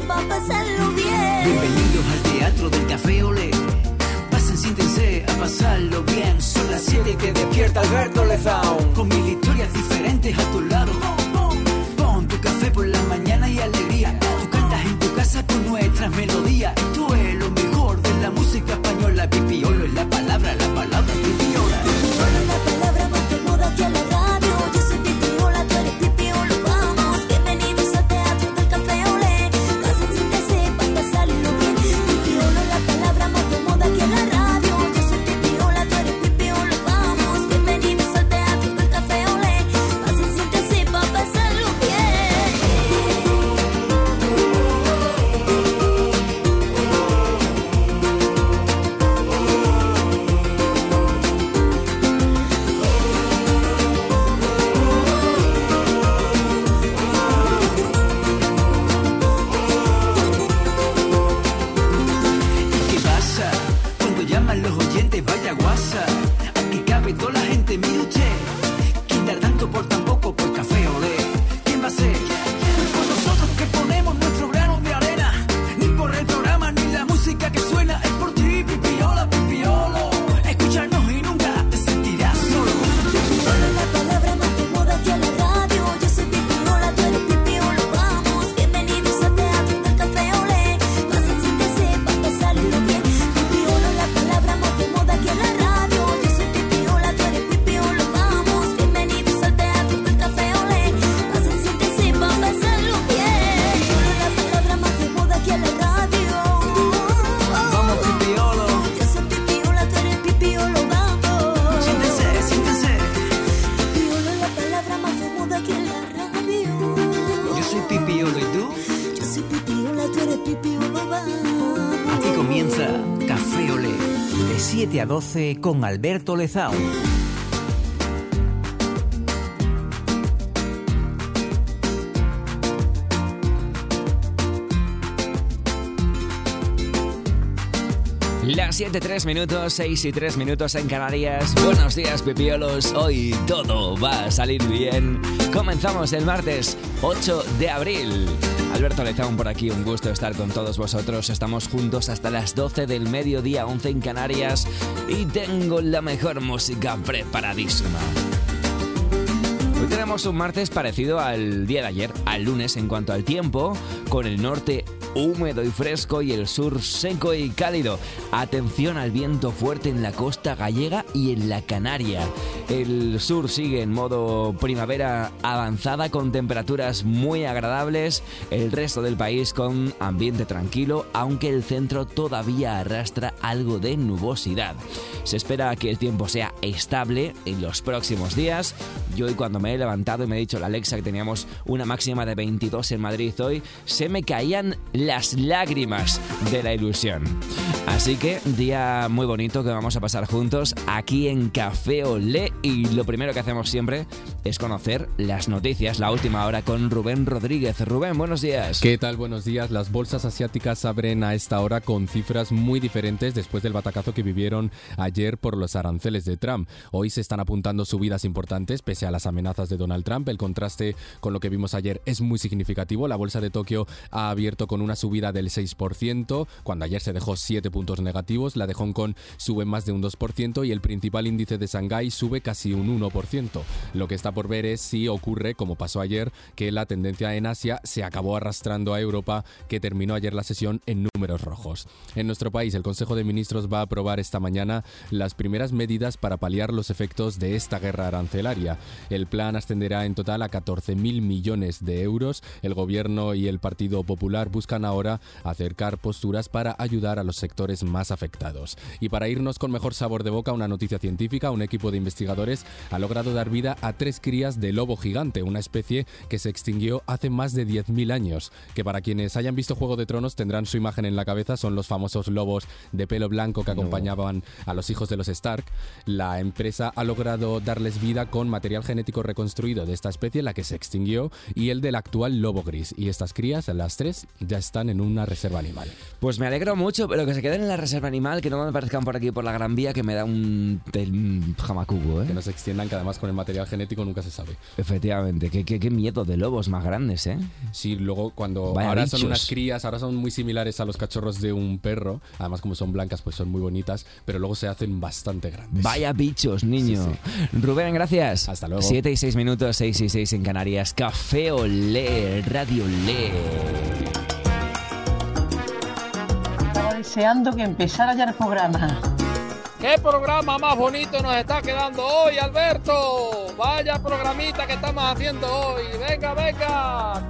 pa' pasarlo bien. Bienvenidos al Teatro del Café Olé. Pasen, siéntense a pasarlo bien. Son las 7 y te despierta Alberto Lezaun. Con 1000 historias diferentes a tu lado. Pon tu café por la mañana y alegría. Tú cantas en tu casa con nuestras melodías. Esto es lo mejor de la música española. Pipiolo es la palabra pipiola. Pipiolo es la palabra más de moda que a la radio. Yo soy Pipiola, tú eres Pipiolo, vamos. Bienvenidos al Teatro del Café Olé. Pasen, siéntense pa' pasarlo bien. Pipiolo es la palabra más de moda que a la radio. Yo soy Pipiola, tú eres Pipiolo, vamos. Bienvenidos al Teatro del Café Olé. Pasen, siéntense pa' pasarlo bien. ¿Qué pasa? Cuando llaman los oyentes, vaya guasa. Aquí cabe toda la gente, mire usted. ¿Quién da tanto por tan poco por Café Olé? ¿Quién va a ser? Por nosotros que ponemos nuestro grano de arena. Ni por el programa ni la música que suena. Es por ti, Pipiola, Pipiolo. Escucharnos y nunca te sentirás solo. Pipiolo es la palabra más de moda que a la radio. Yo soy Pipiola, tú eres Pipiolo, vamos. Bienvenidos al Teatro del Café Olé. Pasen, siéntense pa' pasarlo bien. Pipiolo es la palabra más de moda que a la radio. Yo soy Pipiola, tú eres Pipiolo, vamos. Bienvenidos al Teatro del Café Olé. Pasen, siéntense pa' pasarlo bien. Pipiolo es la palabra más de moda que a la radio. Vamos, Pipiolo. Yo soy Pipiola, tú eres Pipiolo, vamos. Siéntense, siéntense. Pipiolo es la palabra más de moda que en la radio. Yo soy Pipiolo, ¿y tú? Yo soy Pipiola, tú eres Pipiolo, vamos. Aquí comienza Café Olé. De 7 a 12 con Alberto Lezaun. Las 7:03 minutos, 6:03 minutos en Canarias. Buenos días, pipiolos. Hoy todo va a salir bien. Comenzamos el martes 8 de abril. Alberto Lezaun por aquí, un gusto estar con todos vosotros. Estamos juntos hasta las 12 del mediodía, 11 en Canarias. Y tengo la mejor música preparadísima. Hoy tenemos un martes parecido al día de ayer, al lunes en cuanto al tiempo, con el norte húmedo y fresco y el sur seco y cálido. Atención al viento fuerte en la costa gallega y en la Canaria. El sur sigue en modo primavera avanzada con temperaturas muy agradables. El resto del país con ambiente tranquilo, aunque el centro todavía arrastra algo de nubosidad. Se espera que el tiempo sea estable en los próximos días. Yo hoy cuando me he levantado y me ha dicho la Alexa que teníamos una máxima de 22 en Madrid hoy, se me caían las lágrimas de la ilusión. Así que día muy bonito que vamos a pasar juntos aquí en Café Olé, y lo primero que hacemos siempre es conocer las noticias, la última hora con Rubén Rodríguez. Rubén, buenos días. ¿Qué tal? Buenos días. Las bolsas asiáticas abren a esta hora con cifras muy diferentes después del batacazo que vivieron ayer por los aranceles de Trump. Hoy se están apuntando subidas importantes pese a las amenazas de Donald Trump. El contraste con lo que vimos ayer es muy significativo. La bolsa de Tokio ha abierto con una subida del 6%, cuando ayer se dejó 7 puntos negativos. La de Hong Kong sube más de un 2% y el principal índice de Shanghái sube casi un 1%. Lo que está por ver es si ocurre, como pasó ayer, que la tendencia en Asia se acabó arrastrando a Europa, que terminó ayer la sesión en números rojos. En nuestro país, el Consejo de Ministros va a aprobar esta mañana las primeras medidas para paliar los efectos de esta guerra arancelaria. El plan ascenderá en total a 14.000 millones de euros. El Gobierno y el Partido Popular buscan ahora acercar posturas para ayudar a los sectores más afectados. Y para irnos con mejor sabor de boca, una noticia científica: un equipo de investigadores ha logrado dar vida a 3 crías de lobo gigante, una especie que se extinguió hace más de 10.000 años, que para quienes hayan visto Juego de Tronos tendrán su imagen en la cabeza. Son los famosos lobos de pelo blanco que acompañaban a los hijos de los Stark. La empresa ha logrado darles vida con material genético reconstruido de esta especie, la que se extinguió, y el del actual lobo gris. Y estas crías, las 3, ya están en una reserva animal. Pues me alegro mucho, pero que se queden en la reserva animal, que no me aparezcan por aquí por la Gran Vía, que me da un jamacuco, ¿eh? Que no se extiendan, que además con el material genético nunca se sabe. Efectivamente, qué miedo de lobos más grandes, ¿eh? Sí, luego cuando Vaya ahora bichos. son unas crías, ahora son muy similares a los cachorros de un perro, además como son blancas pues son muy bonitas, pero luego se hacen bastante grandes. Vaya bichos, niño. Sí, Rubén, gracias. Hasta luego. 7 y 6 minutos, 6 y 6 en Canarias. Café Olé, Radio Olé. Estaba deseando que empezara ya el programa. ¿Qué programa más bonito nos está quedando hoy, Alberto? Vaya programita que estamos haciendo hoy. Venga, venga.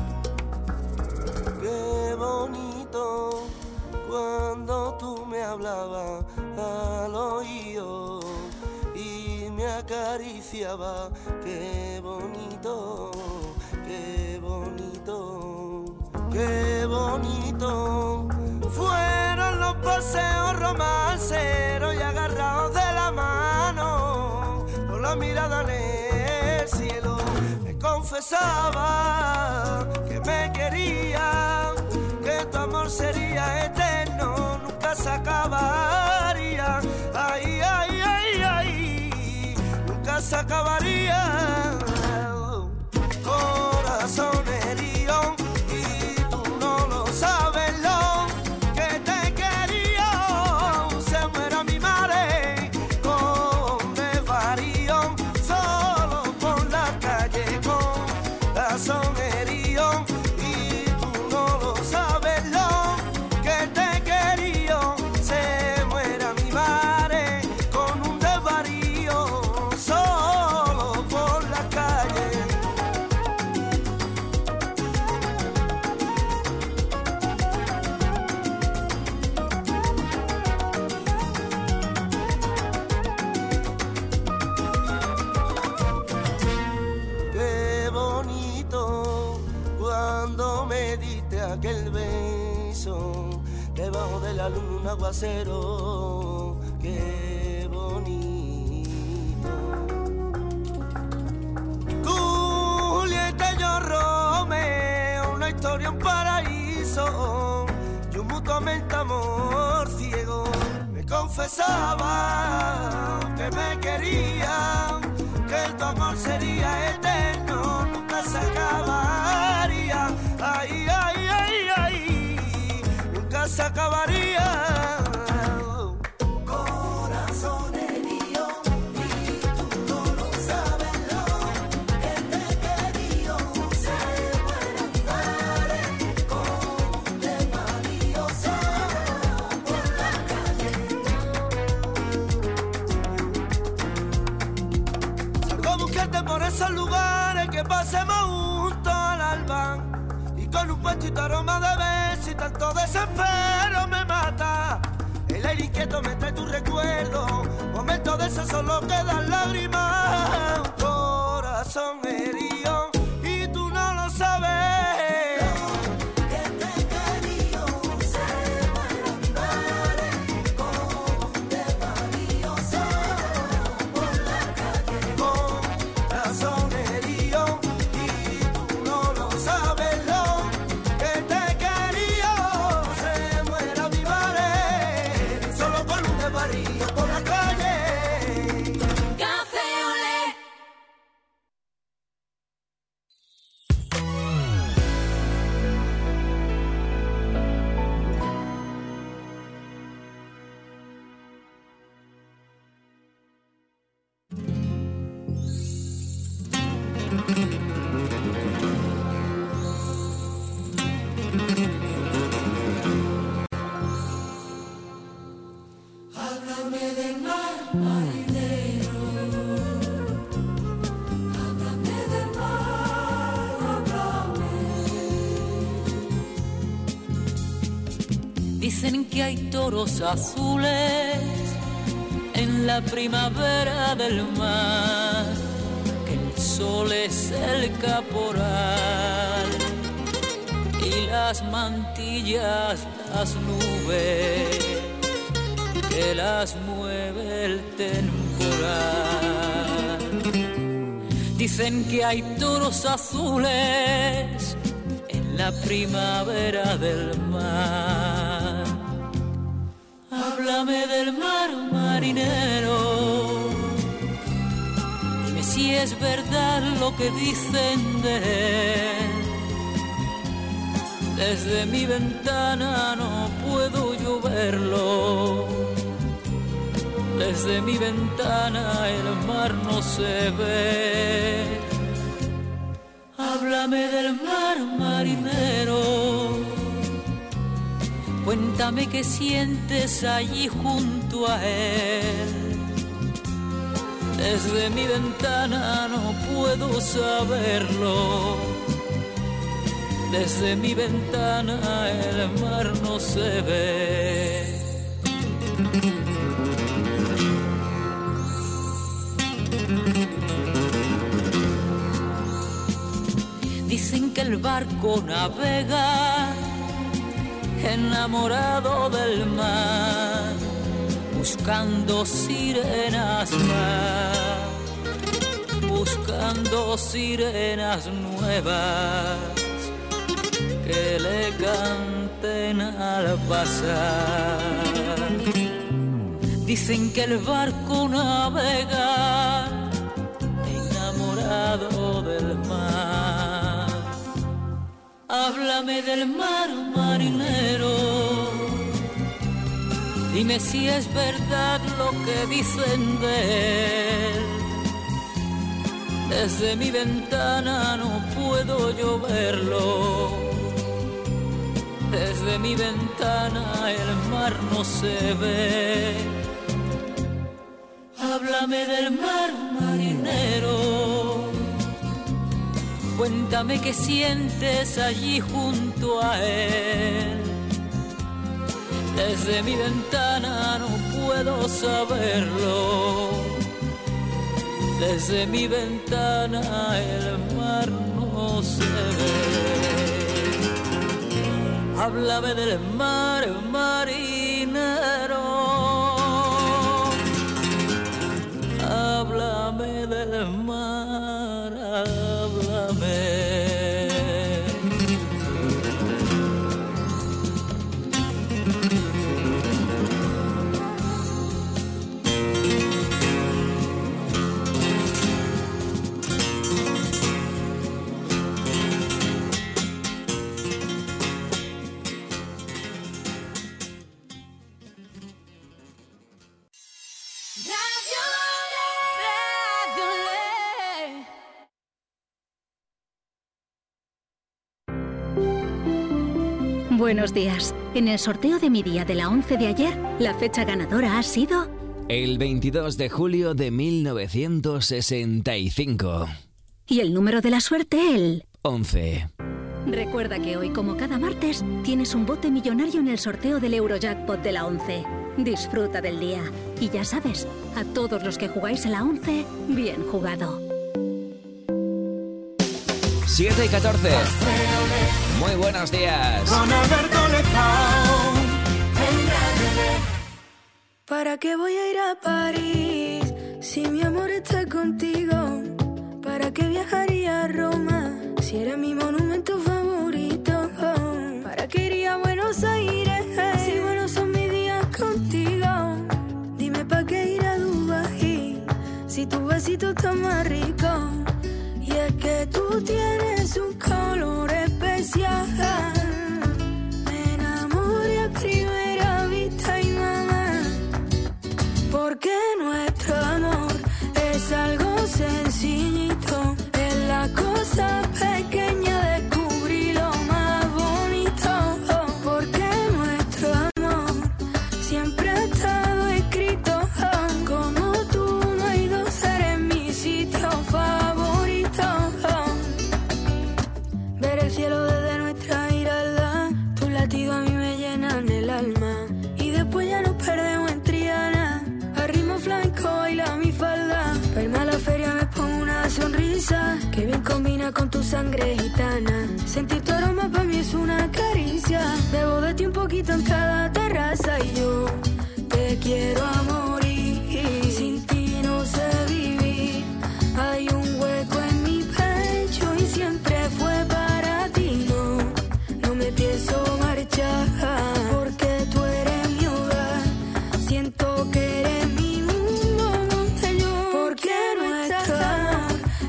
Qué bonito cuando tú me hablabas al oído y me acariciaba. Qué bonito, qué bonito, qué bonito. Fueron los paseos romanceros y agarrados de la mano, con la mirada en el cielo. Me confesaba que me quería, que tu amor sería eterno, nunca se acabaría. Ay, ay, ay, ay, nunca se acabaría. Corazón herido y tú no lo sabes lo que te quería. Se muera mi madre con desvarío, solo por la calle con corazón herido y tú no lo sabes lo que te quería. Se muera mi madre con un desvarío, solo por la calle. Qué bonito cuando me diste aquel beso debajo de la luna, un aguacero. Qué bonito. Julieta y yo Romeo, una historia, un paraíso y un mutuamente amor ciego. Me confesaba que me quería, que tu amor sería eterno, nunca se acabaría. Ay, ay, ay, ay, nunca se acabaría. Corazón herido y tú no lo sabes lo que te quería. Se muera mi madre con desvarío, solo por la calle. Salgo a buscarte por esos lugares que pasemos juntos al alba, y con un puestito aroma de beso y tanto desespero me mata. El aire inquieto me trae tu recuerdo, momentos de esos solo quedan lágrimas. Un corazón herido y tú no lo sabes. Que te quería, se muera mi madre con desvarío, solo por la calle. Corazón herido y tú no lo sabes lo que te quería. Se muera mi madre solo por un desvarío por la calle. Café Olé. Háblame del mar, marinero. Háblame del mar, háblame. Dicen que hay toros azules en la primavera del mar, que el sol es el caporal y las mantillas, las nubes que las mueve el temporal. Dicen que hay toros azules en la primavera del mar. Háblame del mar, marinero. Dime si es verdad lo que dicen de él. Desde mi ventana no puedo yo verlo. Desde mi ventana el mar no se ve. Háblame del mar, marinero. Cuéntame qué sientes allí junto a él. Desde mi ventana no puedo saberlo. Desde mi ventana el mar no se ve. Dicen que el barco navega enamorado del mar, buscando sirenas más, buscando sirenas nuevas que le canten al pasar. Dicen que el barco navega enamorado del mar. Háblame del mar, marinero. Dime si es verdad lo que dicen de él. Desde mi ventana no puedo yo verlo. Desde mi ventana el mar no se ve. Háblame del mar, marinero. Cuéntame qué sientes allí junto a él. Desde mi ventana no puedo saberlo. Desde mi ventana el mar no se ve. Háblame del mar, marinero. Háblame del mar, háblame. Buenos días. En el sorteo de mi día de la 11 de ayer, la fecha ganadora ha sido... El 22 de julio de 1965. Y el número de la suerte, el... 11. Recuerda que hoy, como cada martes, tienes un bote millonario en el sorteo del Eurojackpot de la 11. Disfruta del día. Y ya sabes, a todos los que jugáis a la 11, bien jugado. 7:14. Muy buenos días. Con Alberto Lezao. ¿Para qué voy a ir a París si mi amor está contigo? ¿Para qué viajaría a Roma si era mi monumento favorito? ¿Para qué iría a Buenos Aires si buenos son mis días contigo? Dime ¿para qué ir a Dubái si tu besito está más rico? Y es que tú tienes un color especial. Me enamoré a primera vista y mamá, porque nuestro amor es algo sencillito. Es la cosa pequeña, descubrí lo más bonito. Porque nuestro amor siempre ha estado escrito. Como tú no hay dos, eres mi sitio favorito. Ver el cielo desde nuestra mirada, tus latidos a mí me llenan el alma. Y después ya nos perdemos en Triana, a ritmo flamenco baila mi falda. Pa' irme a la feria me pongo una sonrisa que bien combina con tu sangre gitana. Sentir tu aroma para mí es una caricia. Bebo de ti un poquito en cada terraza y yo te quiero a morir. Sin ti no sé vivir. Hay un hueco en mi pecho y siempre fue para ti. No me pienso marchar, porque tú eres mi hogar. Siento que eres mi mundo donde yo. Porque nuestro amor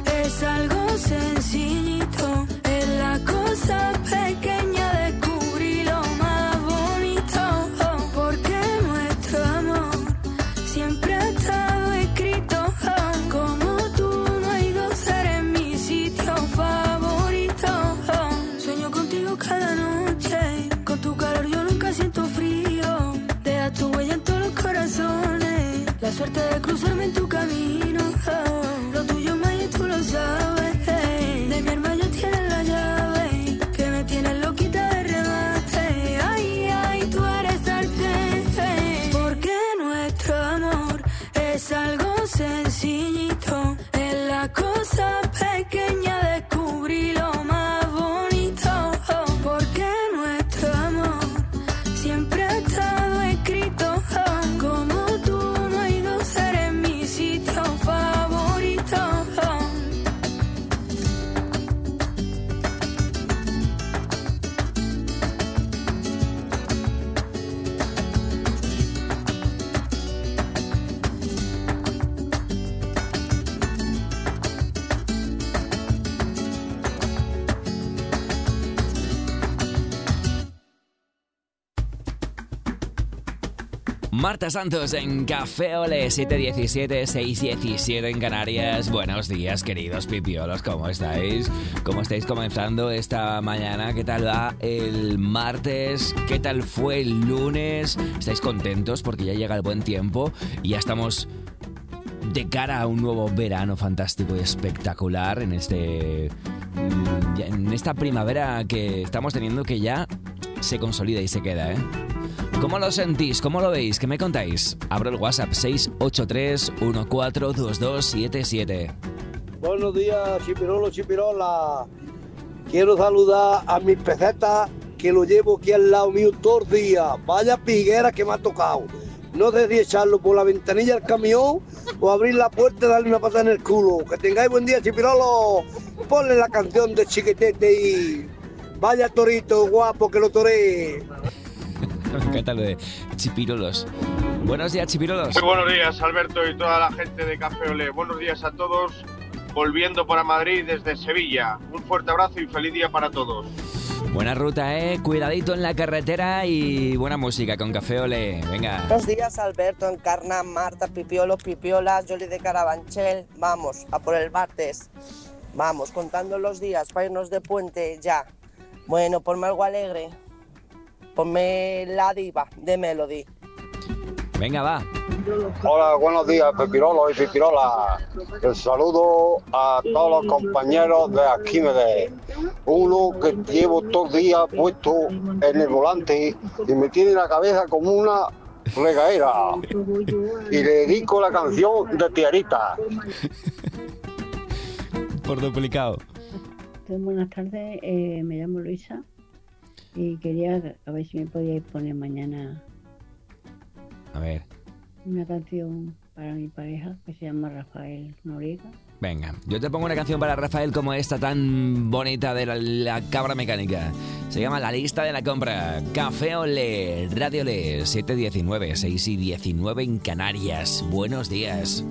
suerte de cruzarme en tu camino. Lo tuyo, Maya, tú lo sabes. De mi arma ya tienes la llave, que me tienes loquita de remate. Ay, ay, tú eres arte. Porque nuestro amor es algo sencillito. Es la cosa pequeña, descubrí lo más bonito. Porque nuestro amor siempre ha estado escrito. Como tú no hay dos, eres mi sitio favorito. Marta Santos en Café Ole, 7:17, 6:17 en Canarias. Buenos días, queridos pipiolos, ¿cómo estáis? ¿Cómo estáis comenzando esta mañana? ¿Qué tal va el martes? ¿Qué tal fue el lunes? ¿Estáis contentos porque ya llega el buen tiempo y ya estamos de cara a un nuevo verano fantástico y espectacular en esta primavera que estamos teniendo, que ya se consolida y se queda, ¿eh? ¿Cómo lo sentís? ¿Cómo lo veis? ¿Qué me contáis? Abro el WhatsApp 683-142277. Buenos días, Chipirolo, Chipirola. Quiero saludar a mis pesetas, que lo llevo aquí al lado mío todo el día. Vaya piguera que me ha tocado. No sé si echarlo por la ventanilla del camión o abrir la puerta y darle una patada en el culo. Que tengáis buen día, Chipirolo. Ponle la canción de Chiquitete y vaya torito guapo que lo toré. ¿Qué tal de Chipirolos? Buenos días, Chipirolos. Muy buenos días, Alberto y toda la gente de Café Olé. Buenos días a todos, volviendo para Madrid desde Sevilla. Un fuerte abrazo y feliz día para todos. Buena ruta, cuidadito en la carretera y buena música con Café Olé. Venga. Buenos días, Alberto, Encarna, Marta, Pipiolo, Pipiola, Joli de Carabanchel. Vamos, a por el martes. Vamos, contando los días para irnos de puente ya. Bueno, ponme algo alegre. Ponme La Diva de Melody. Venga, va. Hola, buenos días, Pepirolo y Pipirola. El saludo a todos los compañeros de Arquímedes. Uno que llevo todo el día puesto en el volante y me tiene la cabeza como una regadera. Y le dedico la canción de Tiarita. Por duplicado. Buenas tardes, me llamo Luisa. Y quería a ver si me podíais poner mañana a ver una canción para mi pareja que se llama Rafael Noriega. Venga, yo te pongo una canción para Rafael como esta tan bonita de la cabra mecánica. Se llama La Lista de la Compra. Café Olé, Radio Olé, 7:19, 6:19 en Canarias. Buenos días.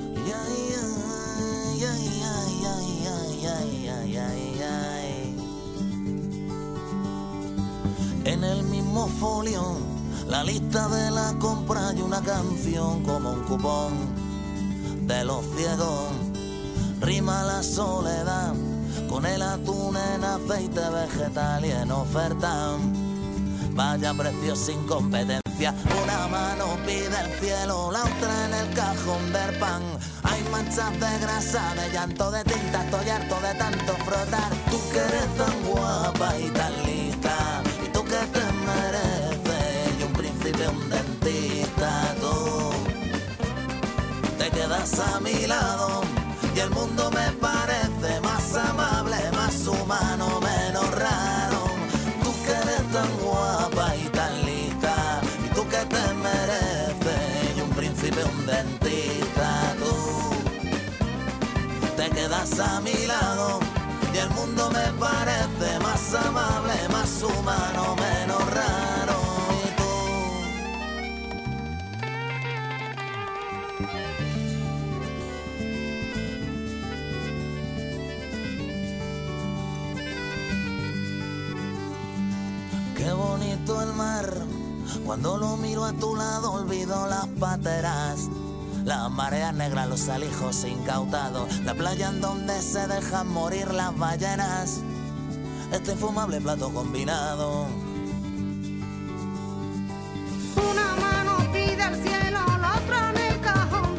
En el mismo folio, la lista de la compra y una canción como un cupón de los ciegos. Rima la soledad con el atún en aceite vegetal y en oferta. Vaya precio sin competencia. Una mano pide el cielo, la otra en el cajón del pan. Hay manchas de grasa, de llanto, de tinta. Estoy harto de tanto frotar. Tú que eres tan guapa y tan lista, que te mereces, y un príncipe, un dentista. Tú te quedas a mi lado y el mundo me parece más amable, más humano, menos raro. Tú que eres tan guapa y tan lista, y tú que te mereces, y un príncipe, un dentista. Tú te quedas a mi lado y el mundo me parece más amable, más humano, menos raro. Y tú qué bonito el mar, cuando lo miro a tu lado olvido las pateras. Las mareas negras, los alijos incautados, la playa en donde se dejan morir las ballenas, este infumable plato combinado. Una mano pide al cielo, la otra en el cajón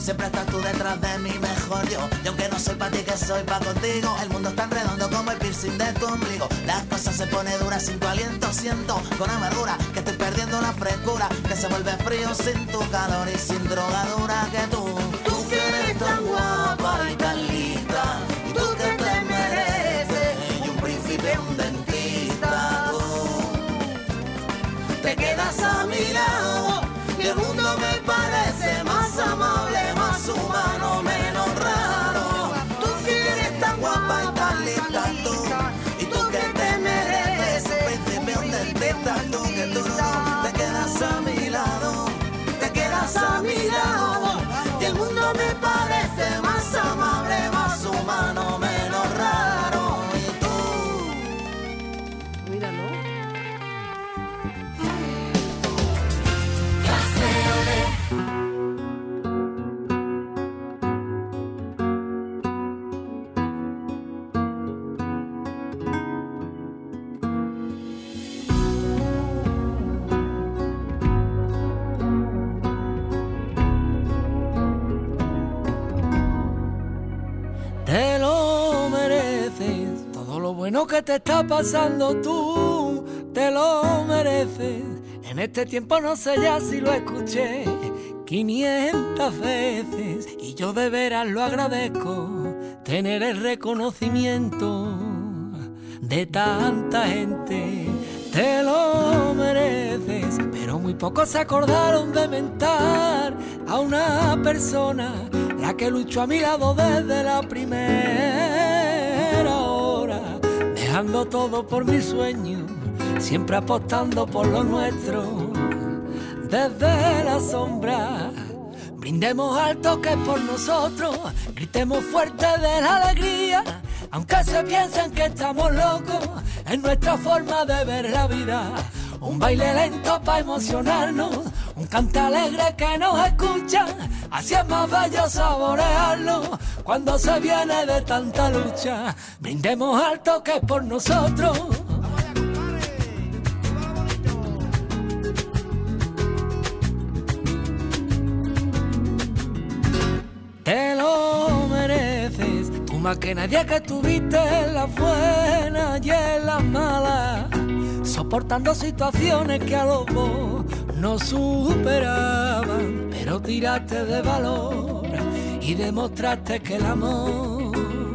Siempre estás tú detrás de mí, mejor yo. Y aunque no soy pa' ti, que soy pa' contigo. El mundo es tan redondo como el piercing de tu ombligo. Las cosas se ponen duras sin tu aliento. Siento con amargura que estoy perdiendo la frescura, que se vuelve frío sin tu calor y sin drogadura. Que tú que eres tan guapa y tan lista, y tú que te mereces y un príncipe, un dentista. Tú te quedas a mi lado y el mundo me parece más amable, más humano, menos raro. Tú que eres tan guapa y tan lista, tú, y tú que te mereces un príncipe, un dentista. Tú que tú no te quedas a mi lado, te quedas a mi lado, y el mundo me parece más amable, más humano, menos raro. Y tú, mira, ¿no? Te lo mereces, todo lo bueno que te está pasando tú, te lo mereces. En este tiempo no sé ya si lo escuché 500 veces, y yo de veras lo agradezco, tener el reconocimiento de tanta gente. Te lo mereces, pero muy pocos se acordaron de mentar a una persona, la que luchó a mi lado desde la primera hora, dejando todo por mi sueño, siempre apostando por lo nuestro. Desde la sombra, brindemos alto que es por nosotros, gritemos fuerte de la alegría, aunque se piensen que estamos locos, es nuestra forma de ver la vida. Un baile lento para emocionarnos, un cante alegre que nos escucha, así es más bello saborearlo cuando se viene de tanta lucha. Brindemos alto que es por nosotros. Te lo mereces, tú más que nadie que estuviste en las buenas y en las malas, soportando situaciones que a los dos no superaban, pero tiraste de valor y demostraste que el amor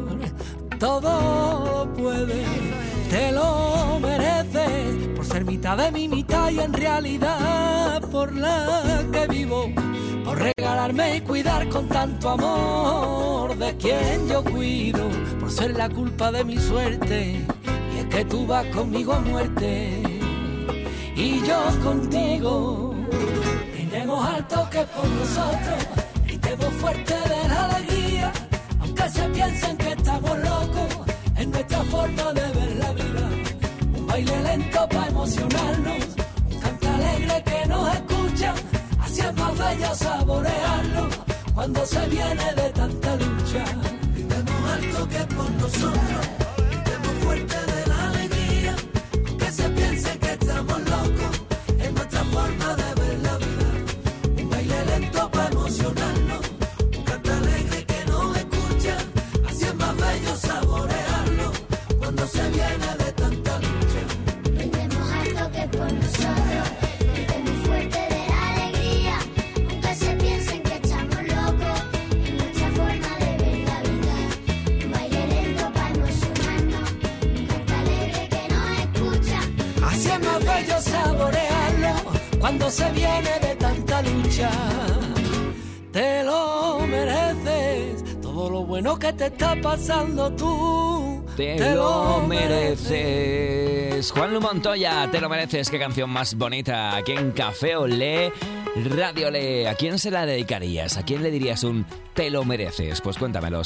todo lo puede. Te lo mereces por ser mitad de mi mitad y en realidad por la que vivo, por regalarme y cuidar con tanto amor de quien yo cuido, por ser la culpa de mi suerte, y es que tú vas conmigo a muerte y yo contigo. Brindemos alto que es por nosotros, gritemos fuerte de la alegría, aunque se piensen que estamos locos, es nuestra forma de ver la vida. Un baile lento para emocionarnos, un canto alegre que nos escucha, así es más bello saborearlo cuando se viene de tanta lucha. Brindemos alto que es por nosotros, gritemos fuerte de la alegría, aunque se piense que estamos locos, es nuestra forma de ver la vida. Un baile lento para emocionarnos, un canto alegre que nos escucha, así es más bello saborearlo cuando se viene de tanta lucha. Brindemos alto que es por nosotros, gritemos fuerte de la alegría, aunque se piensen que estamos locos, es nuestra forma de ver la vida. Un baile lento para emocionarnos, un canto alegre que nos escucha, Así es más bello saborearlo cuando se viene de tanta lucha. Te lo mereces, todo lo bueno que te está pasando tú. Te lo mereces. Juan Lu Montoya, te lo mereces. Qué canción más bonita. Aquí en Café Olé, Radio Olé. ¿A quién se la dedicarías? ¿A quién le dirías un te lo mereces? Pues cuéntamelo.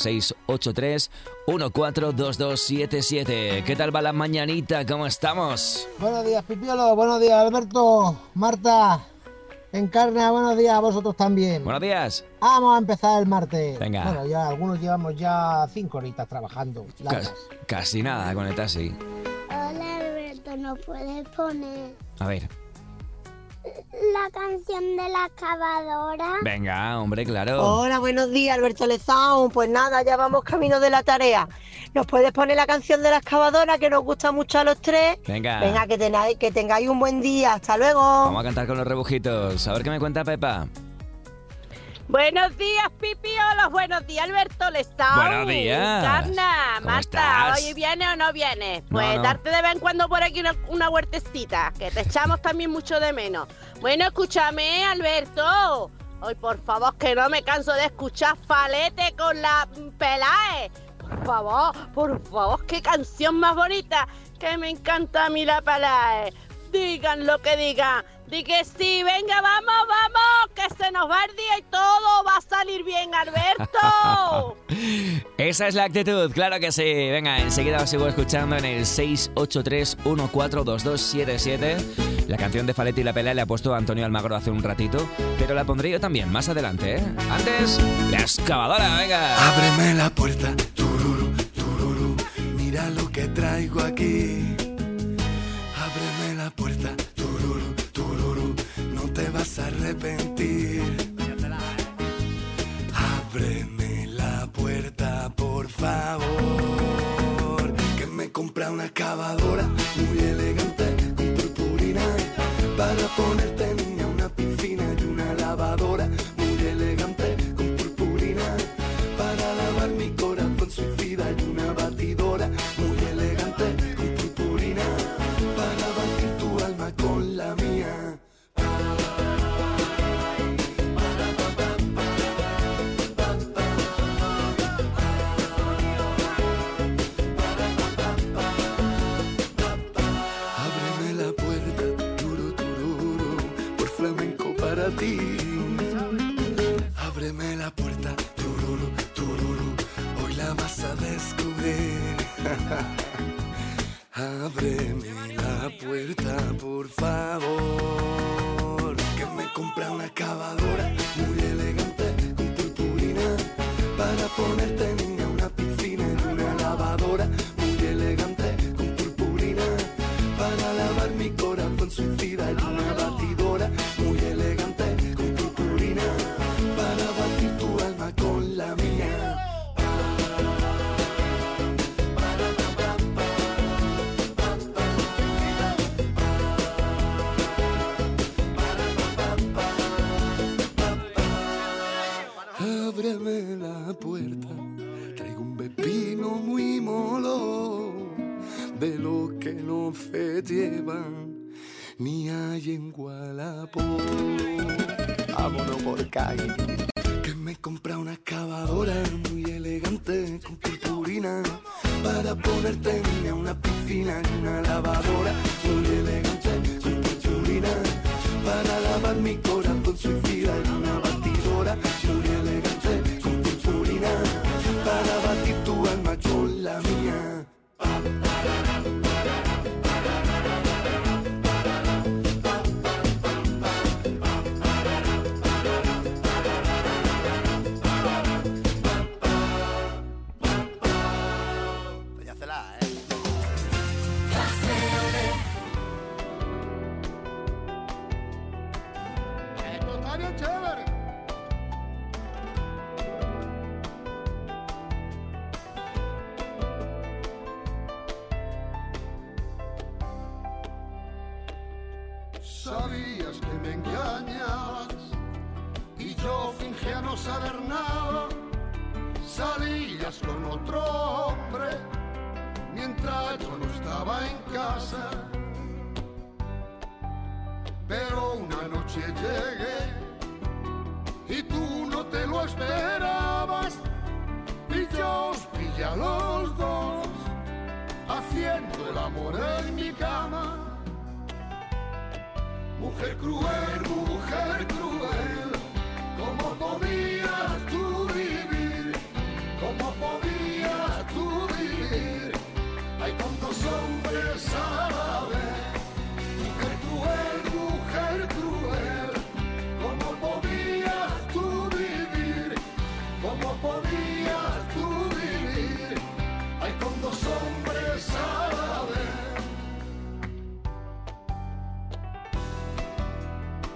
683-142277. ¿Qué tal va la mañanita? ¿Cómo estamos? Buenos días, Pipiolo. Buenos días, Alberto. Marta. Encarna, buenos días a vosotros también. Buenos días. Vamos a empezar el martes. Venga. Bueno, ya algunos llevamos ya 5 horitas trabajando. Casi nada con el taxi. Hola Alberto, ¿no puedes poner A ver. la canción de la excavadora? Venga, hombre, claro. Hola, buenos días, Alberto Lezón. Pues nada, ya vamos camino de la tarea. ¿Nos puedes poner la canción de la excavadora que nos gusta mucho a los tres? Venga. Venga, que tengáis un buen día. Hasta luego. Vamos a cantar con los rebujitos. A ver qué me cuenta Pepa. Buenos días, pipiolos. Buenos días, Alberto Lezón. Buenos días. Carna, ¿Cómo Marta, estás? ¿hoy viene o no viene? Pues No. darte de vez en cuando por aquí una huertecita, que te echamos también mucho de menos. Bueno, escúchame, Alberto. Hoy, por favor, que no me canso de escuchar Falete con la Pelae. Por favor, qué canción más bonita, que me encanta a mí la Pelae. Digan lo que digan. Di que sí, venga, vamos, que se nos va el día y todo va a salir bien, Alberto. Esa es la actitud, claro que sí. Venga, enseguida os sigo escuchando en el 683142277. La canción de Falete y la Pelea le ha puesto Antonio Almagro hace un ratito, pero la pondré yo también más adelante, ¿eh? Antes, la excavadora, venga. Ábreme la puerta, tururú, tururú, mira lo que traigo aquí. Ábreme la puerta, tururú, tururú, no te vas a arrepentir. Ábreme la puerta, por favor, que me compra una excavadora muy elegante con purpurina para ponerte, niña, una piscina y una lavadora muy elegante con purpurina para lavar mi corazón suicida y una batidora muy elegante con purpurina para batir tu alma con la mía. Ábreme la puerta, turu, tururu, por flamenco para ti. Ábreme la puerta, tururu, tururu, hoy la vas a descubrir. Ábreme la puerta, por favor, que me compra una excavadora muy elegante con purpurina para ponerte, niña, una piscina y una lavadora muy elegante con purpurina para lavar mi corazón suicida y una batidora muy elegante con purpurina para batir tu alma con la mía. Ábreme la puerta, traigo un pepino muy molo, de lo que no se llevan ni hay en Gualapó. Vámonos por calle, que me compra una excavadora muy elegante con purpurina para ponerte, niña, una piscina y una lavadora muy elegante con purpurina para lavar mi corazón suicida y una batidora muy elegante con purpurina para batir tu alma con la mía. Sabías que me engañabas y yo fingía no saber nada. Salías con otro hombre mientras yo no estaba en casa. Pero una noche llegué y tú no te lo esperabas y yo os pillé a los dos haciendo el amor en mi cama. Mujer cruel, ¿cómo podías tú vivir? ¿Cómo podías tú vivir? Hay con dos hombres a la vez. Mujer cruel, ¿cómo podías tú vivir? ¿Cómo podías tú vivir? Hay con dos hombres a la vez.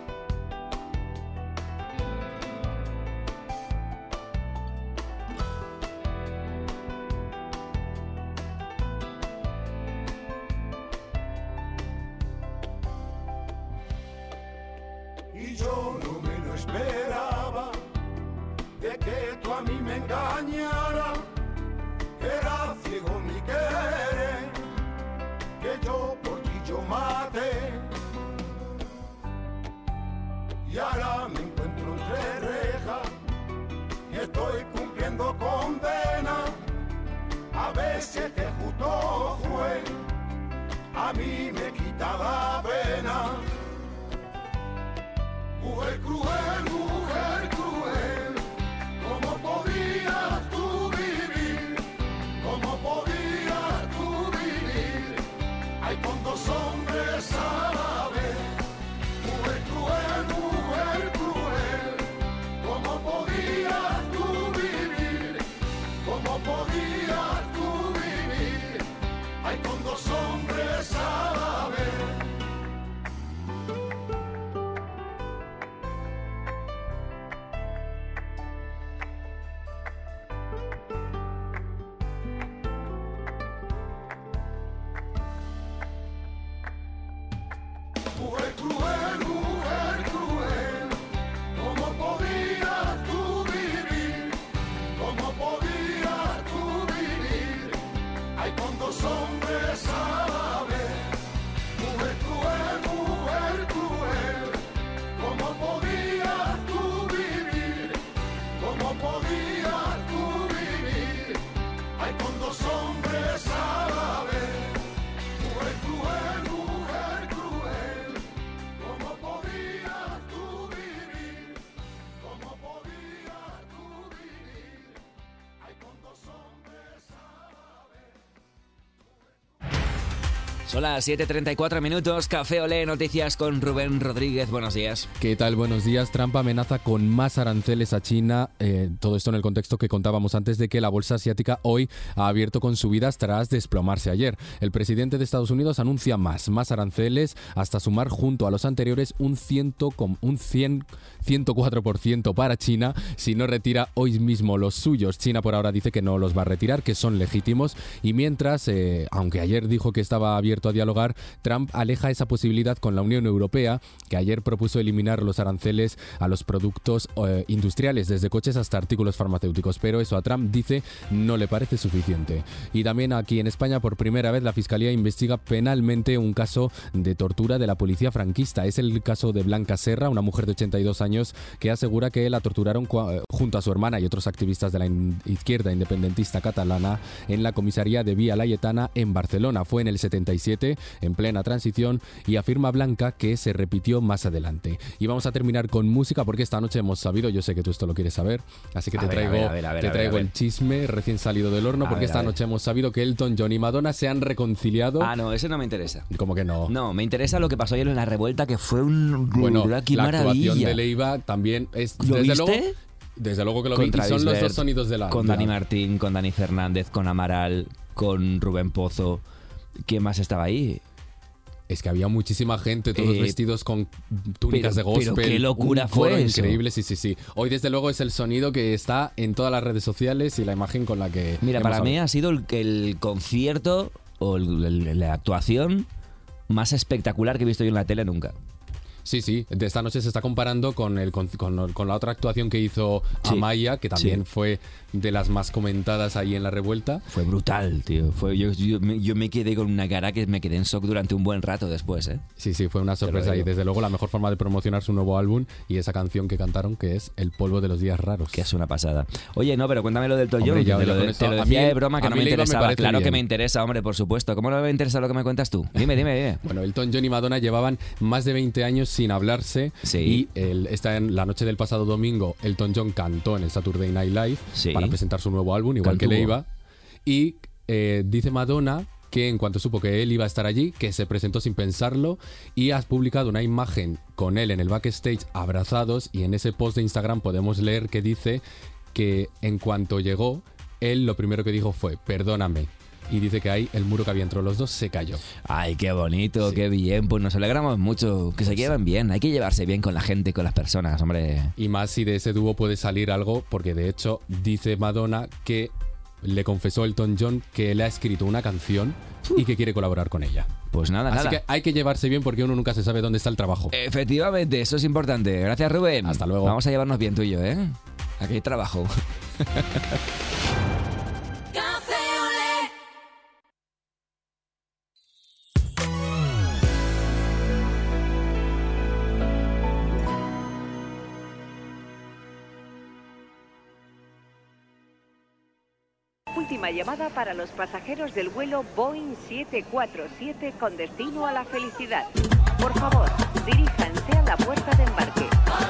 engañara, era ciego mi querer, que yo por ti yo maté. Y ahora me encuentro entre rejas y estoy cumpliendo condena. A veces que justo fue, a mí me quita la pena. Mujer cruel, ¿cómo podías tú vivir? ¿Cómo podías tú vivir? Hay con dos hombres a la vez. Mujer cruel, ¿cómo podías tú vivir? ¿Cómo podías tú vivir? Hay con dos hombres a la vez. Mujer cruel, ¿cómo podías tú vivir? ¿Cómo podías tú vivir? Hay con dos hombres a la vez. Mujer cruel, ¿cómo podías tú vivir? ¿Cómo podías tú vivir? Hay con dos hombres a la vez. Mujer cruel, ¿cómo podías tú vivir? ¿Cómo podías tú vivir? Hay con dos hombres a la vez. Son las 7:34 minutos. Café Olé, noticias con Rubén Rodríguez. Buenos días. ¿Qué tal? Buenos días. Trump amenaza con más aranceles a China. Todo esto en el contexto que contábamos antes de que la bolsa asiática hoy ha abierto con subidas tras desplomarse ayer. El presidente de Estados Unidos anuncia más aranceles hasta sumar junto a los anteriores un 104% para China si no retira hoy mismo los suyos. China por ahora dice que no los va a retirar, que son legítimos, y mientras, aunque ayer dijo que estaba abierto a dialogar, Trump aleja esa posibilidad con la Unión Europea, que ayer propuso eliminar los aranceles a los productos industriales, desde coches hasta artículos farmacéuticos, pero eso a Trump dice no le parece suficiente. Y también aquí en España, por primera vez, la Fiscalía investiga penalmente un caso de tortura de la policía franquista. Es el caso de Blanca Serra, una mujer de 82 años que asegura que la torturaron junto a su hermana y otros activistas de la izquierda independentista catalana en la comisaría de Vía Laietana en Barcelona. Fue en el 77, en plena transición, y afirma Blanca que se repitió más adelante. Y vamos a terminar con música porque esta noche hemos sabido, yo sé que tú esto lo quieres saber, así que te traigo el chisme recién salido del horno, porque esta noche hemos sabido que Elton John y Madonna se han reconciliado. Ah, no, ese no me interesa. ¿Cómo que no? No, me interesa lo que pasó ayer en la revuelta, que fue un... Bueno, la maravilla. Actuación de Leiva también es... ¿Lo viste? Desde luego que lo vi, y son los dos sonidos de la... Con Dani Martín, con Dani Fernández, con Amaral, con Rubén Pozo. ¿Quién más estaba ahí? Es que había muchísima gente, todos vestidos con túnicas de gospel. Pero qué locura fue eso. Increíble, sí. Hoy desde luego es el sonido que está en todas las redes sociales y la imagen con la que... Mira, para mí ha sido el concierto o la actuación más espectacular que he visto yo en la tele nunca. Sí, de esta noche se está comparando con la otra actuación que hizo Amaya, que también fue de las más comentadas ahí en la revuelta. Fue brutal, tío. Yo me quedé con una cara que me quedé en shock durante un buen rato después, ¿eh? Sí, fue una sorpresa, y desde luego la mejor forma de promocionar su nuevo álbum y esa canción que cantaron, que es El polvo de los días raros. Que es una pasada. Oye, no, pero cuéntame lo del Elton John. Te lo decía de broma, que no me interesaba. Claro que me interesa, hombre, por supuesto. ¿Cómo no me interesa lo que me cuentas tú? Dime. Bueno, Elton John y Madonna llevaban más de 20 años sin hablarse, y en la noche del pasado domingo Elton John cantó en el Saturday Night Live para presentar su nuevo álbum, igual que Leiva, y dice Madonna que en cuanto supo que él iba a estar allí, que se presentó sin pensarlo, y has publicado una imagen con él en el backstage abrazados, y en ese post de Instagram podemos leer que dice que en cuanto llegó, él lo primero que dijo fue perdóname. Y dice que ahí el muro que había entre los dos se cayó. Ay, qué bonito, qué bien. Pues nos alegramos mucho, que se lleven bien. Hay que llevarse bien con la gente y con las personas, hombre. Y más si de ese dúo puede salir algo, porque de hecho dice Madonna que le confesó Elton John que le ha escrito una canción y que quiere colaborar con ella. Pues nada. Así que hay que llevarse bien, porque uno nunca se sabe dónde está el trabajo. Efectivamente, eso es importante. Gracias, Rubén. Hasta luego. Vamos a llevarnos bien tú y yo, ¿eh? Aquí hay trabajo. Última llamada para los pasajeros del vuelo Boeing 747 con destino a la felicidad. Por favor, diríjanse a la puerta de embarque.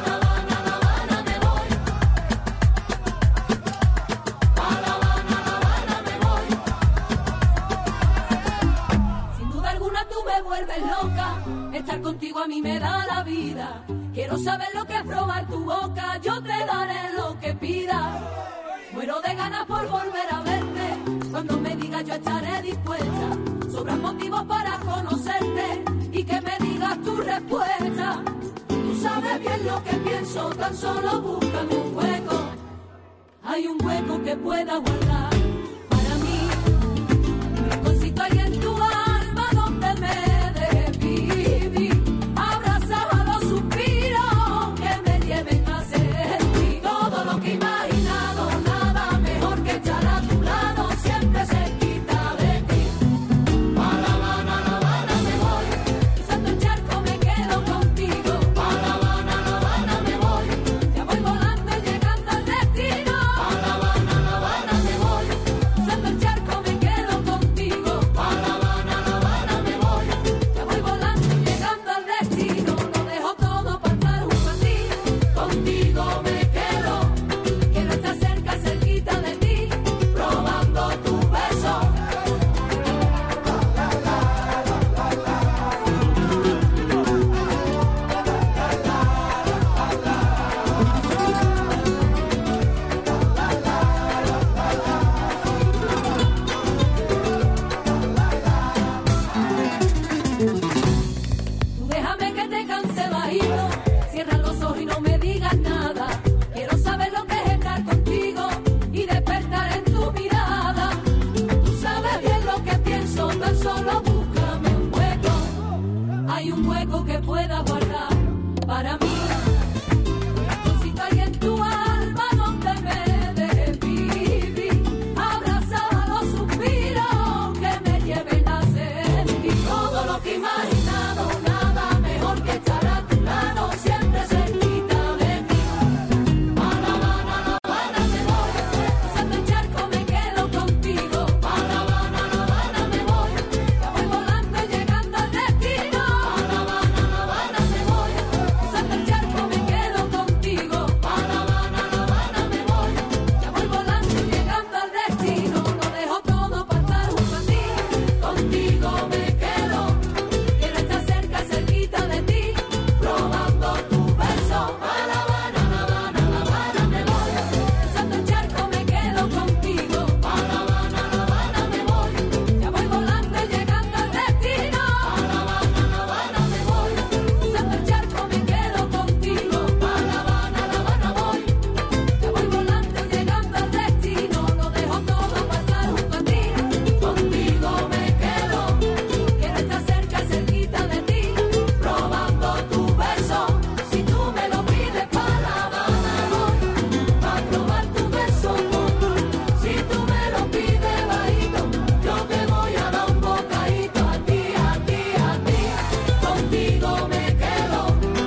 Sin duda alguna tú me vuelves loca, estar contigo a mí me da la vida. Quiero saber lo que es probar tu boca, yo te daré lo que pidas. Muero de ganas por volver a verte, cuando me digas yo estaré dispuesta. Sobran motivos para conocerte y que me digas tu respuesta. Tú sabes bien lo que pienso, tan solo búscame un hueco. Hay un hueco que pueda guardar para mí. Un rinconcito ahí en tu alma donde me dejes vivir. Abrazar los suspiros que me lleven a sentir todo lo que imaginado. Estar a tu lado, siempre cerquita de ti. Pa' La Habana me voy. Cruzando el charco me quedo contigo. Pa' La Habana me voy. Ya voy volando y llegando al destino. Pa' La Habana me voy. Cruzando el charco me quedo contigo. Pa' La Habana me voy. Ya voy volando y llegando al destino. Lo dejo todo para estar junto a ti. Contigo me quedo. Quiero estar cerca, cerquita de ti. Probando tu beso. Tú déjame que te cante bajito. Cierra los ojos y no me digas nada. Quiero saber lo que es estar contigo y despertar en tu mirada. Tú sabes bien lo que pienso, tan solo búscame un hueco. Hay un hueco que pueda guardar para mí. Un rinconcito ahí en tu alma donde me dejes vivir. Abrazar los suspiros que me lleven a sentir todo lo que he imaginado. Nada mejor que estar a tu lado, siempre cerquita de ti. Pa' La Habana me voy. Cruzando el charco me quedo contigo. Pa' La Habana me voy. Ya voy volando y llegando al destino. Pa' La Habana me voy. Cruzando el charco me quedo contigo. Pa' La Habana me voy. Ya voy volando y llegando al destino. Lo dejo todo para estar junto a ti. Contigo me quedo. Quiero estar cerca, cerquita de ti. Probando tu beso. Pa' La Habana me voy. Cruzando el charco me quedo contigo. Pa' La Habana me voy. Ya voy volando y llegando al destino. Pa' La Habana me voy. Cruzando el charco me quedo contigo. Pa' La Habana voy. Ya voy volando y llegando al destino. Lo dejo todo para estar junto a ti. Contigo me quedo. Quiero estar cerca, cerquita de ti. Probando tu beso. Si tú me lo pides, pa' La Habana voy. Pa' probar tu beso voy. Si tú me lo pides bajito, yo te voy a dar un bocadito. A ti, a ti, a ti. Contigo me quedo.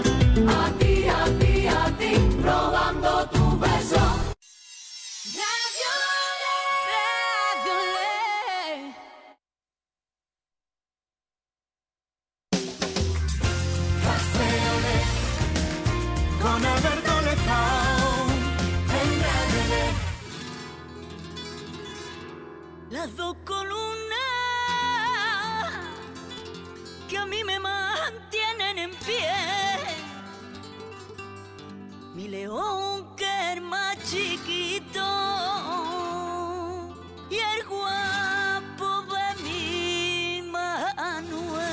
A ti, a ti, a ti. Probando tu beso. Radio Le. Con Alberto Lezao en Radio Le. Las dos columnas que a mí me mantienen en pie. Mi león que es más chiquito y el guapo de mi Manuel.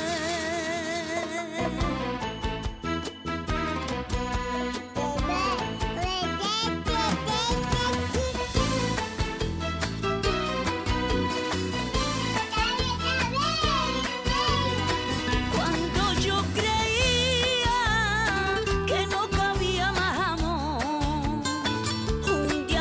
Cuando yo creía que no cabía más amor, un día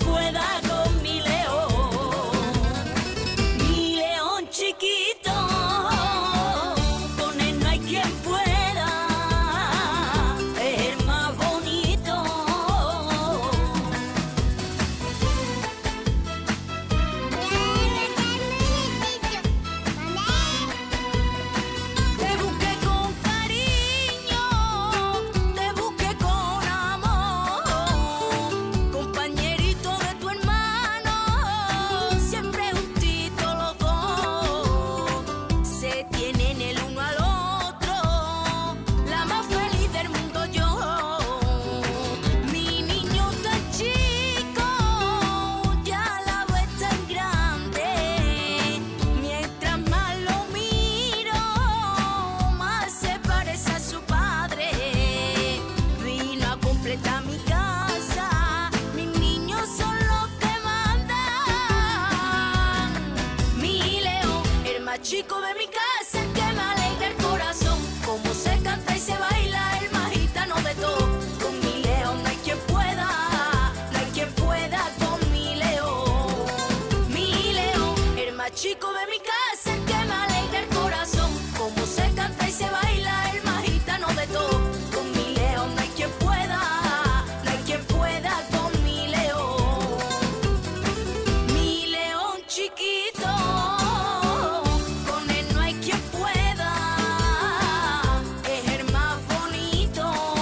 pueda con mi león. Mi león chiquito, con él no hay quien pueda, es el más bonito. Te busqué con cariño, te busqué con amor, compañerito de tu hermano, siempre juntitos los dos, se tienen el uno al otro, la más feliz del mundo yo. Mi niño tan chico, ya la vez tan grande, mientras más lo miro, más se parece a su padre. Vino a completar mi casa, mis niños son los que mandan. Mi león, el más chico de mi casa, el que me alegra el corazón, como se canta y se baila, el más gitano de todo. Con mi león no hay quien pueda, no hay quien pueda con mi león. Mi león, el más chico de mi casa, el que me alegra el corazón, como se canta y se baila, el más gitano de todo. Con mi león no hay quien pueda, no hay quien pueda con mi león. Mi león chiquito, con él no hay quien pueda, es el más bonito.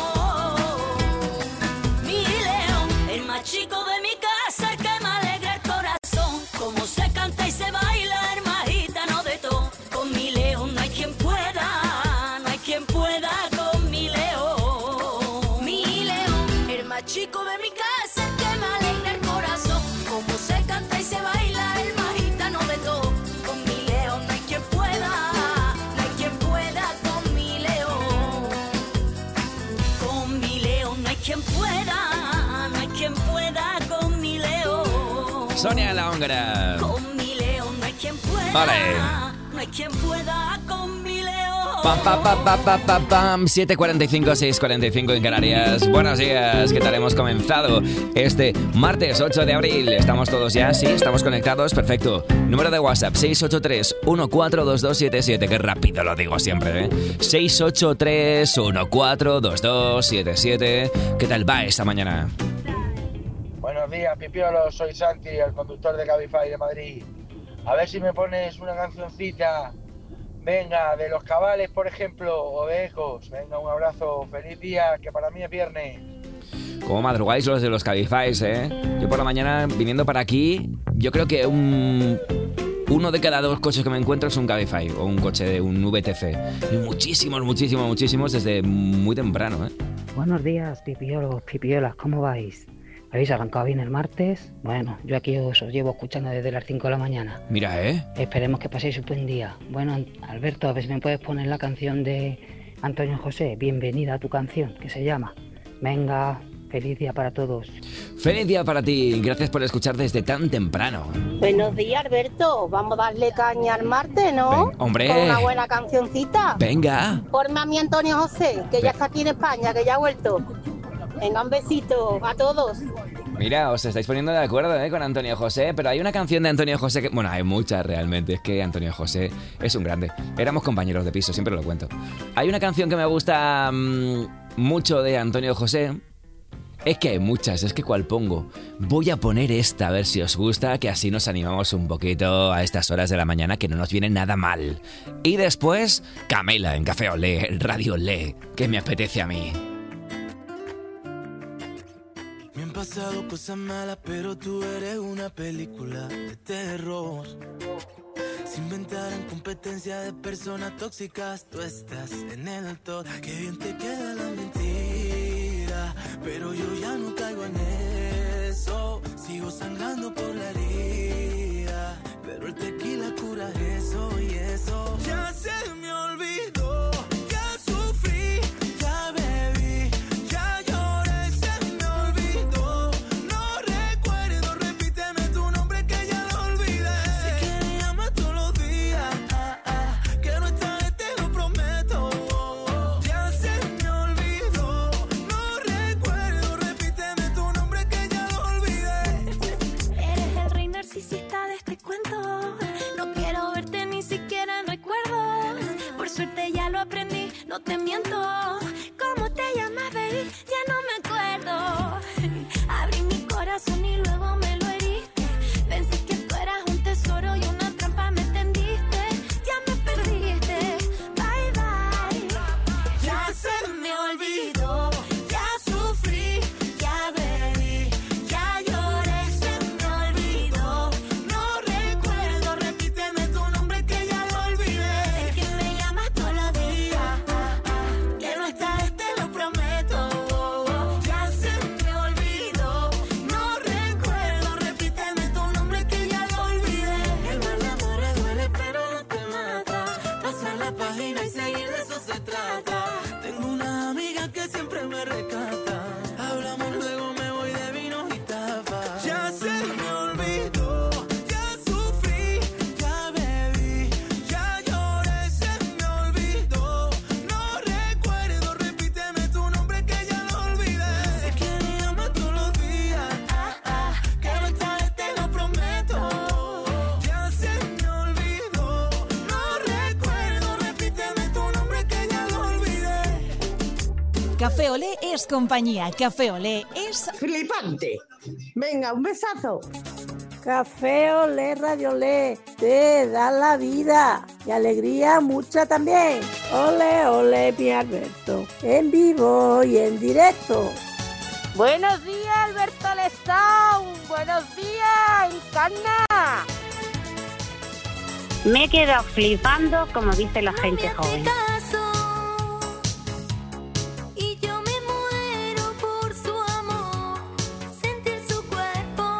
Mi león, el más chico de mi casa, el que me alegra el corazón, como se canta y se baila, el más gitano de todo. Con mi león no hay quien pueda, no hay quien pueda con mi león. Mi león, el más chico de mi casa, el que me alegra el corazón, como se canta y se baila, el más gitano de todo. Con mi león no hay quien pueda, no hay quien pueda con mi león. Con mi león no hay quien pueda, no hay quien pueda con mi león. Sonia la húngara. Con mi león no hay quien pueda, Vale. no hay quien pueda con mi león. Pam, pam, pam, pam, pam, pam, pam. 7:45, 6:45 en Canarias. Buenos días, ¿qué tal? Hemos comenzado este martes 8 de abril. ¿Estamos todos ya? Sí, estamos conectados. Perfecto. Número de WhatsApp 683-142277. Qué rápido lo digo siempre, ¿eh? 683-142277. ¿Qué tal va esta mañana? Buenos días, Pipiolo, soy Santi, el conductor de Cabify de Madrid. A ver si me pones una cancioncita, venga, de Los Cabales, por ejemplo, o de Ecos. Venga, un abrazo, feliz día, que para mí es viernes. ¿Cómo madrugáis los de los Cabifys, eh? Yo por la mañana, viniendo para aquí, yo creo que uno de cada dos coches que me encuentro es un Cabify o un coche de un VTC. Y muchísimos desde muy temprano, ¿eh? Buenos días, pipiolos, pipiolas, ¿cómo vais? ¿Habéis arrancado bien el martes? Bueno, yo aquí os llevo escuchando desde las 5 de la mañana. Mira, ¿eh? Esperemos que paséis un buen día. Bueno, Alberto, a ver si me puedes poner la canción de Antonio José. Bienvenida a tu canción, que se llama. Venga, feliz día para todos. Feliz día para ti. Gracias por escuchar desde tan temprano. Buenos días, Alberto. Vamos a darle caña al martes, ¿no? Hombre. Con una buena cancioncita. Venga. Ponme a mi Antonio José, que ya está aquí en España, que ya ha vuelto. Venga, un besito a todos. Mira, os estáis poniendo de acuerdo, con Antonio José, pero hay una canción de Antonio José que... Bueno, hay muchas realmente, es que Antonio José es un grande. Éramos compañeros de piso, siempre lo cuento. Hay una canción que me gusta mucho de Antonio José. Es que hay muchas, es que ¿cuál pongo? Voy a poner esta, a ver si os gusta, que así nos animamos un poquito a estas horas de la mañana, que no nos viene nada mal. Y después, Camela en Café Olé, Radio Olé, que me apetece a mí. Me han pasado cosas malas, pero tú eres una película de terror. Se inventaron competencia de personas tóxicas, tú estás en el top. Qué bien te queda la mentira, pero yo ya no caigo en eso. Sigo sangrando por la herida, pero el tequila cura eso y eso. Ya se me olvidó, ya sufrí, ya bebí, ya lloré, se me olvidó. No recuerdo, repíteme tu nombre que ya lo olvidé. Si quieres llama todos los días, que no esta vez te lo prometo. Ya se me olvidó, no recuerdo, repíteme tu nombre que ya lo olvidé. Café Olé es compañía. Café Olé es... ¡Flipante! Venga, un besazo. Café Olé, Radio Olé, te da la vida y alegría mucha también. Olé, olé, mi Alberto, en vivo y en directo. Buenos días, Alberto Lezón. Buenos días, Encarna. Me he quedado flipando como dice la gente joven. Y yo me muero por su amor, sentir su cuerpo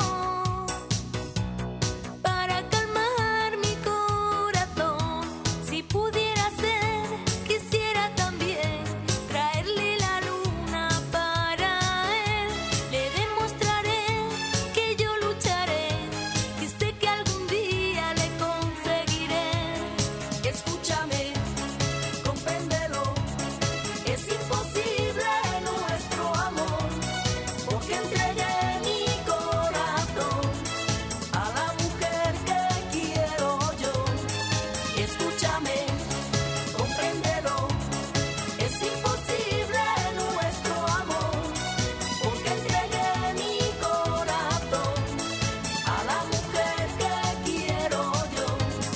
para calmar mi corazón. Si pudiera ser, quisiera también traerle la luna para él. Le demostraré que yo lucharé y sé que algún día le conseguiré. Escúchame, compréndelo, es imposible nuestro amor, porque entregué mi corazón a la mujer que quiero yo. Escúchame, compréndelo, es imposible nuestro amor, porque entregué mi corazón a la mujer que quiero yo.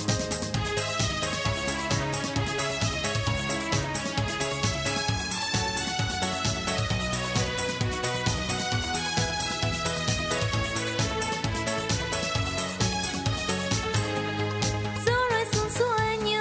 Solo es un sueño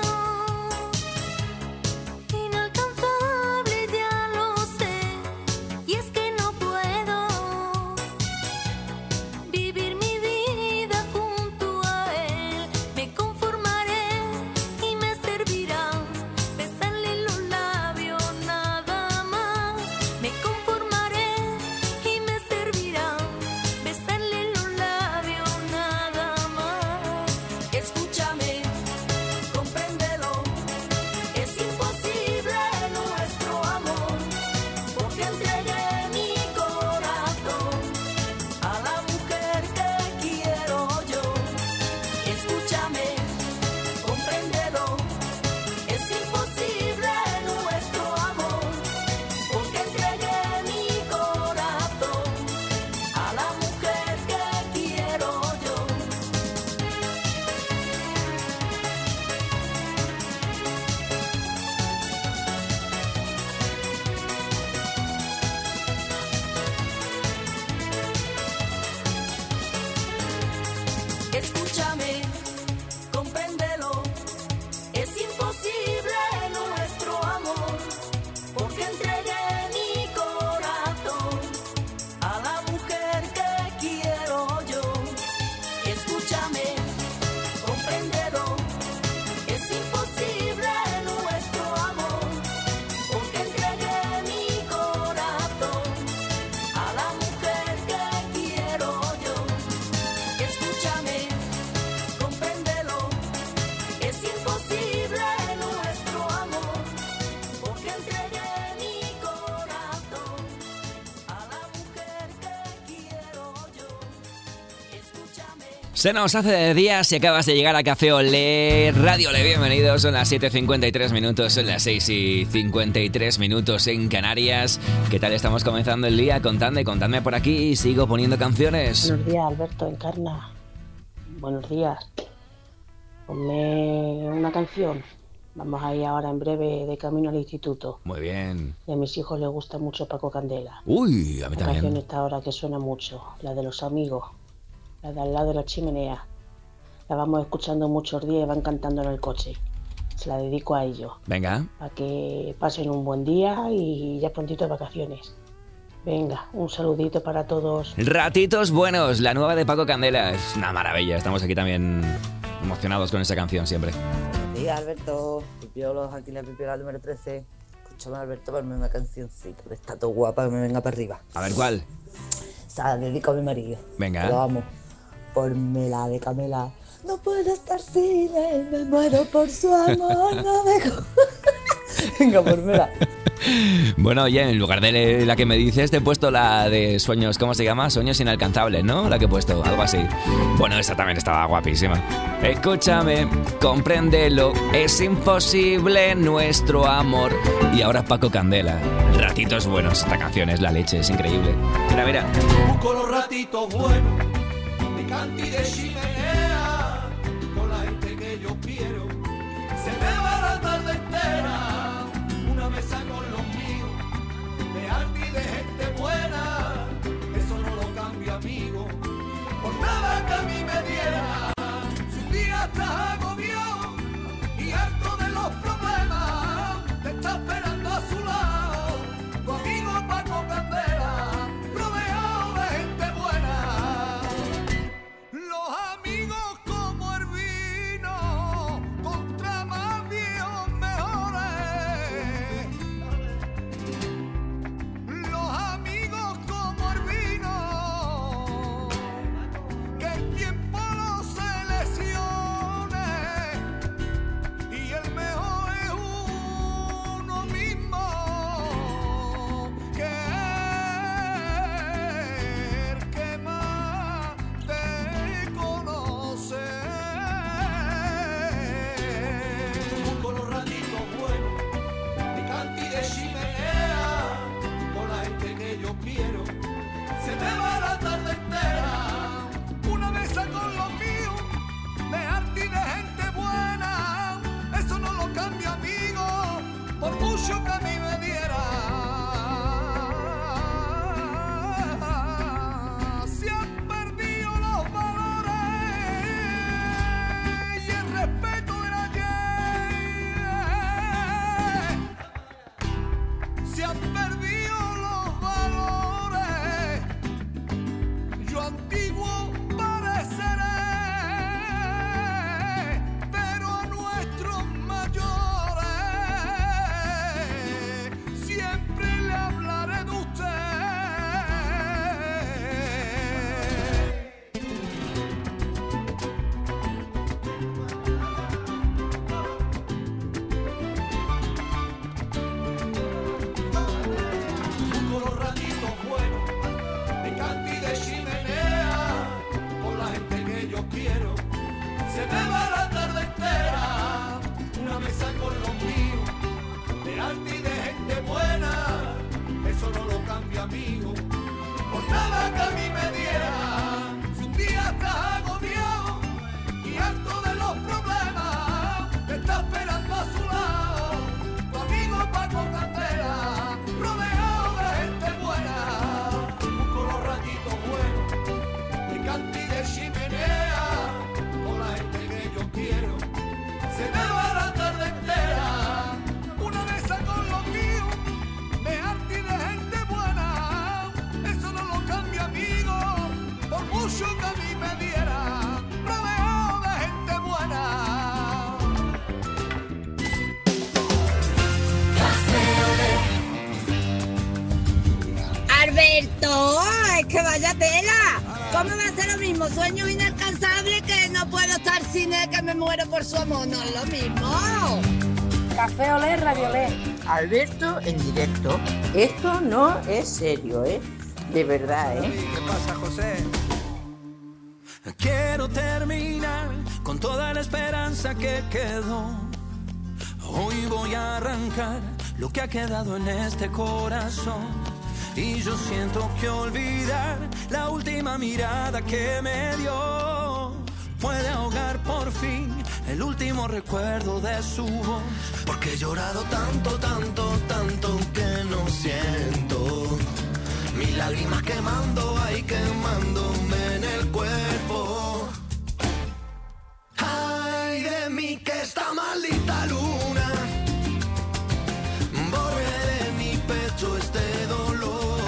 inalcanzable, ya lo sé, y es que no puedo vivir mi vida junto a él. Me conformaré y me servirá besarle los labios nada más. Me conformaré y me servirá besarle los labios nada más. Escúchame, compréndelo, es imposible nuestro amor, porque entregué mi corazón a la mujer que quiero yo. Escúchame, compréndelo, es imposible nuestro amor, porque entregué mi corazón a la mujer que quiero yo. Escúchame, compréndelo, es imposible nuestro amor, porque entregué mi corazón a la mujer que quiero yo. Escúchame, compréndelo, es imposible nuestro amor, porque entregué mi corazón a la mujer que quiero yo. Escúchame, compréndelo, es imposible nuestro amor, porque entregué mi corazón a la mujer que quiero yo. Escúchame. Se nos hace de día si acabas de llegar a Café Olé, Radio Olé, bienvenidos. Son las 7:53 minutos, son las 6:53 minutos en Canarias. ¿Qué tal estamos comenzando el día? Contadme por aquí, sigo poniendo canciones. Buenos días, Alberto, Encarna. Buenos días. Ponme una canción. Vamos a ir ahora en breve de camino al instituto. Muy bien. Y a mis hijos les gusta mucho Paco Candela. Uy, a mí La canción también. esta ahora que suena mucho, la de los amigos, la de al lado de la chimenea. La vamos escuchando muchos días y van cantando en el coche. Se la dedico a ellos, Venga. para que pasen un buen día y ya prontito de vacaciones. Venga, un saludito para todos. Ratitos buenos, la nueva de Paco Candela. Es una maravilla, estamos aquí también emocionados con esa canción siempre. Buenos días, Alberto. Pipiolo, aquí la Pipiola número 13. Escúchame, Alberto, ponme una cancioncita de esta todo guapa que me venga para arriba. A ver, ¿cuál? O sea, dedico a mi marido. Venga. Lo amo. Ponme la de Camela. No puedo estar sin él, me muero por su amor, no me... Venga, pues mira. Bueno, oye, en lugar de la que me dices, te he puesto la de sueños, ¿cómo se llama? Sueños inalcanzables, ¿no? La que he puesto, algo así. Bueno, esa también estaba guapísima. Escúchame, compréndelo, es imposible nuestro amor. Y ahora Paco Candela. Ratitos buenos, esta canción es la leche, es increíble. Mira, mira. Busco los ratitos buenos de canti y de chimenea, con la gente que yo quiero. Se me va la tarde entera, una mesa con los míos, de arte y de gente buena, eso no lo cambio, amigo, por nada que a mí me diera. Si un día estás agobiado y harto de los problemas, te está esperando a su lado tu amigo Paco Candela, rodeado de gente buena. Los amigos como el vino, contra más viejos mejores. Los amigos como el vino, que el tiempo los seleccione, y el mejor es uno mismo, que el que más te conoce. Busco los ratitos buenos de canti y de chimenea, con la gente que yo quiero. Se me va la tarde entera, una mesa con los míos, de arte y de gente buena, eso no lo cambia, amigo, por mucho que a mí me diera. Se han perdido los valores y el respeto del ayer. Se han perdido los valores, yo antiguo pareceré, pero a nuestros mayores siempre le hablaré de usted. Busco los ratitos buenos de canti y de chimenea, con la gente que yo quiero. Se me va la tarde entera, una mesa con los míos, de arte y de gente buena, eso no lo cambia, amigo, por nada que a mí me diera. Si un día estás agobiado y harto de los problemas, te está esperando a su lado tu amigo Paco Candela, rodeado de gente buena. Busco los ratitos buenos de canti y de chimenea, con la gente que yo quiero. Se me va la tarde entera, una mesa con los míos, de arte y de gente buena, eso no lo cambia, amigo, por mucho que a mí me diera, rodeado de gente buena. Alberto, es que vaya tela. ¿Cómo va a ser lo mismo? Sueños inalcanzables, que no puedo estar sin él, que me muero por su amor. No es lo mismo. Café Olé, Radio Olé. Alberto en directo. Esto no es serio, ¿eh? De verdad, ¿eh? ¿Qué pasa, José? Quiero terminar con toda la esperanza que quedó. Hoy voy a arrancar lo que ha quedado en este corazón. Y yo siento que olvidar la última mirada que me dio puede ahogar por fin el último recuerdo de su voz. Porque he llorado tanto, tanto, tanto que no siento mis lágrimas quemando, ay, quemándome en el cuerpo. Ay de mí que esta maldita luna borre de mi pecho este dolor.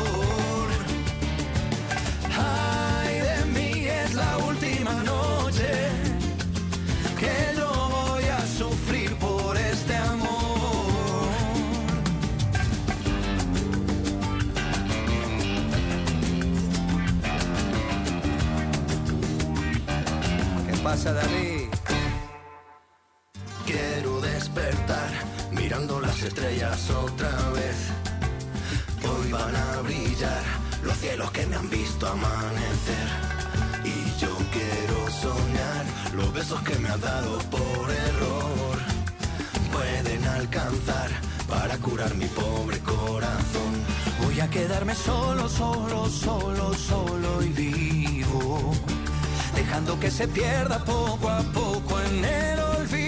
Ay de mí es la última noche que yo voy a sufrir por este amor. ¿Qué pasa, David? Quiero despertar mirando las las estrellas otra vez. Hoy van a brillar los cielos que me han visto amanecer. Y yo quiero soñar los besos que me has dado por error. Pueden alcanzar para curar mi pobre corazón. Voy a quedarme solo, solo, solo, solo y vivo, dejando que se pierda poco a poco en el olvido.